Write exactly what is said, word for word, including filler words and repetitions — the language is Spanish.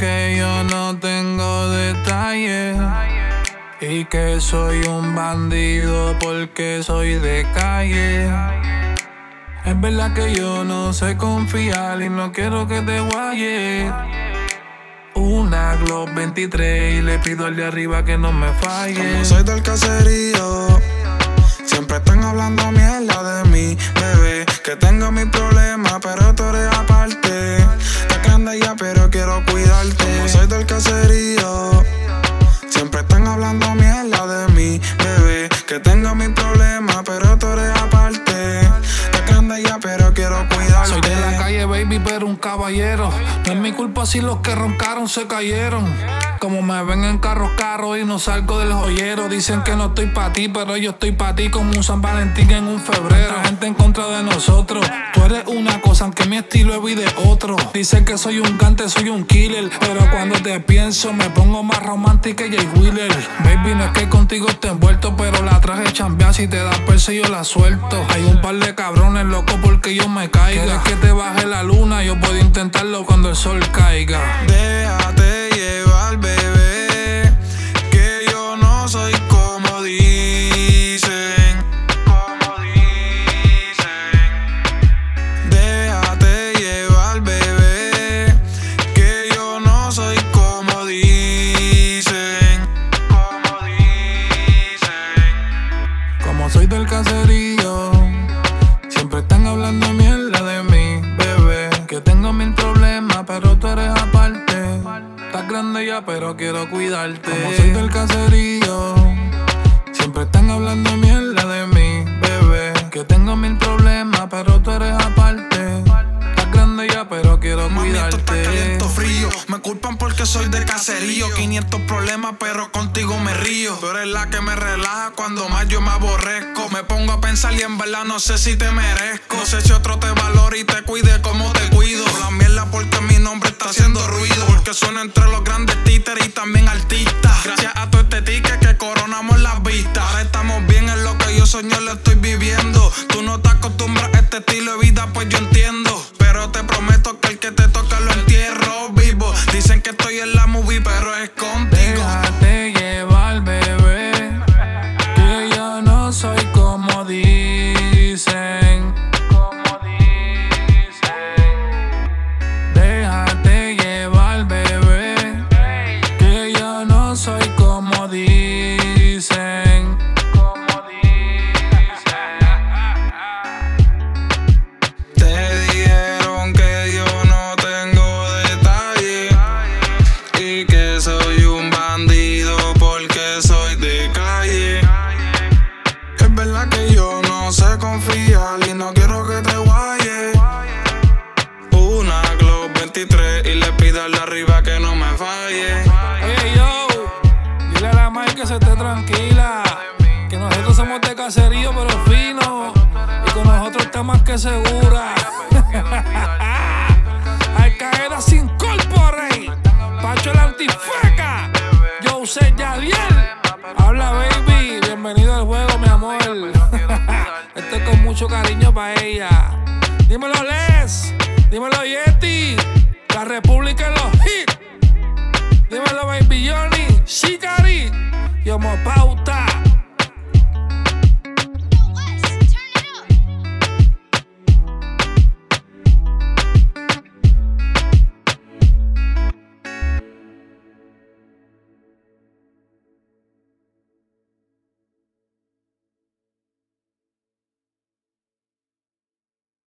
que yo no tengo detalles y que soy un bandido porque soy de calle. Es verdad que yo no sé confiar y no quiero que te guayes. Una Glock veintitrés y le pido al de arriba que no me falle. Como soy del caserío, siempre están hablando mierda de mí, bebé. Que tengo mis problemas, pero tú eres aparte. Estás grande ya, pero quiero cuidarte. Como soy del caserío, siempre están hablando mierda de mí, bebé. Que tengo mis problemas, pero tú eres aparte. Estás grande ya, pero quiero cuidarte. Soy de la calle, baby, pero un caballero. No es mi culpa si los que roncaron se cayeron. Como me ven en carros caros y no salgo del joyero. Dicen que no estoy pa' ti, pero yo estoy pa' ti como un San Valentín en un febrero. La gente en contra de nosotros. Tú eres una cosa, aunque mi estilo es de otro. Dicen que soy un cante, soy un killer, pero cuando te pienso me pongo más romántica que Jay Wheeler. Baby, no es que contigo esté envuelto, pero la traje chambear. Si te da perse yo la suelto. Hay un par de cabrones locos porque yo me caiga. ¿Quieres que te baje la luna? Yo puedo intentarlo cuando el sol caiga. Déjate llevar, bebé, que yo no soy como dicen. Como dicen. Déjate llevar, bebé, que yo no soy como dicen. Como dicen. Como soy del caserío, siempre están hablando mierda de mí, bebé. Que tengo mil problemas, pero tú eres aparte. Estás grande ya, pero quiero cuidarte. Como soy del caserío, siempre están hablando mierda de mí, bebé. Que tengo mil problemas, pero tú eres aparte. Estás grande ya, pero quiero Mami, cuidarte. esto está caliente o frío. Me culpan porque soy de caserío. quinientos problemas, pero contigo me río. Tú eres la que me relaja cuando más yo me aborrezco. Me pongo a pensar y en verdad no sé si te merezco. No sé si otro te valora y te cuide como te cuido. La mierda porque mi nombre está haciendo ruido. Porque suena entre los grandes títeres y también artistas. Gracias a todo este ticket que coronamos las vistas. Ahora estamos bien en lo que yo soñé, lo estoy viviendo. Tú no te acostumbras a este estilo de vida, pues yo entiendo. Pero te prometo que el que te toca lo entierro vivo. Dicen que estoy en la movie, pero es contigo. Déjate llevar, bebé, que yo no soy como dicen. Como dicen. Déjate llevar, bebé, que yo no soy como dicen. Como dicen. Te dijeron que yo no tengo detalles y que soy un bandido porque soy de calle. Es verdad que yo no sé confiar y no quiero que te guayes. Una Glock veintitrés y le pido al de arriba que no me falle. Oye, yo, dile a la Mike que se esté tranquila, que nosotros somos de caserío pero fino, y con nosotros está más que segura. Al Qaeda sin corporate, Pacho el antifeca, yo usé Yadiel. Habla, baby, bienvenido al juego, mi amor. Esto es con mucho cariño para ella. Dímelo, Les, dímelo, Yeti, la República en los hits. Dímelo, baby Johnny, Shikari, Yomo Pau.